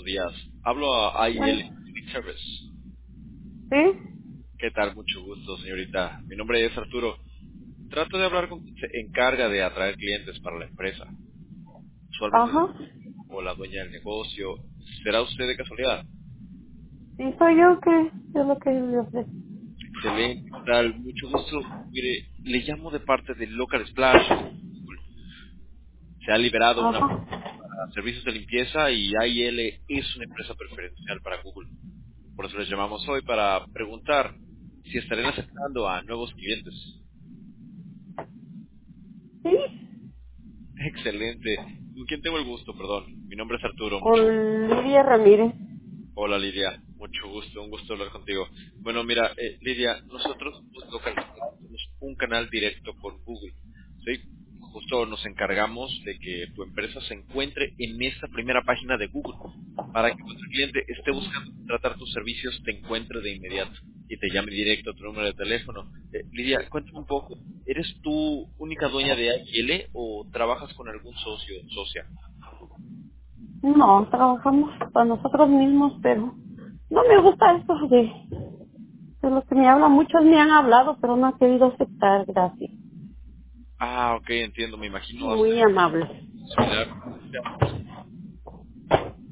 buenos días. Hablo a Bueno, AIL Service. ¿sí? ¿Qué tal? Mucho gusto, señorita. Mi nombre es Arturo. Trato de hablar con quien se encarga de atraer clientes para la empresa. Usualmente es Ajá. o la dueña del negocio. ¿Será usted de casualidad? Sí, soy yo que es lo que le ofrezco. Excelente, ¿qué tal? Mucho gusto. Mire, le llamo de parte de Local Splash. Se ha liberado una Ajá. para servicios de limpieza y AIL es una empresa preferencial para Google. Por eso les llamamos hoy para preguntar si estarían aceptando a nuevos clientes. Sí, Excelente. ¿Con quién tengo el gusto? Perdón. Mi nombre es Arturo. Mucho. con Lidia Ramírez. Hola, Lidia. Mucho gusto. Un gusto hablar contigo. Bueno, mira, Lidia, nosotros tenemos un canal directo con Google. ¿Sí? Justo nos encargamos de que tu empresa se encuentre en esta primera página de Google para que nuestro cliente esté buscando tratar tus servicios, te encuentre de inmediato y te llame directo a tu número de teléfono. Lidia, cuéntame un poco. ¿Eres tú única dueña de AIL o trabajas con algún socio o socia? No, trabajamos para nosotros mismos, pero no me gusta esto de lo que me hablan. Muchos me han hablado, pero no han querido aceptar, gracias. Ah, ok, entiendo. Me imagino Muy amable. similar.